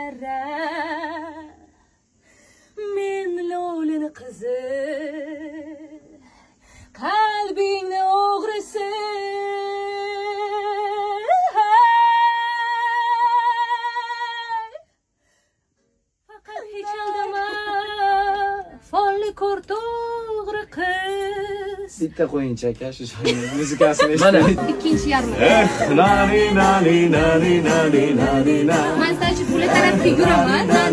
yarra men lo'lini qizi qalbingni o'g'risi faqat hech aldama folli ko'r to'g'ri qiz. Bitta qo'yinchi aka shu joyni muzikasini Mana. eshitib. Ikkinchi yarmi. Nani nani nani nani nani nani. Men sanchi puli tarafga yuraman.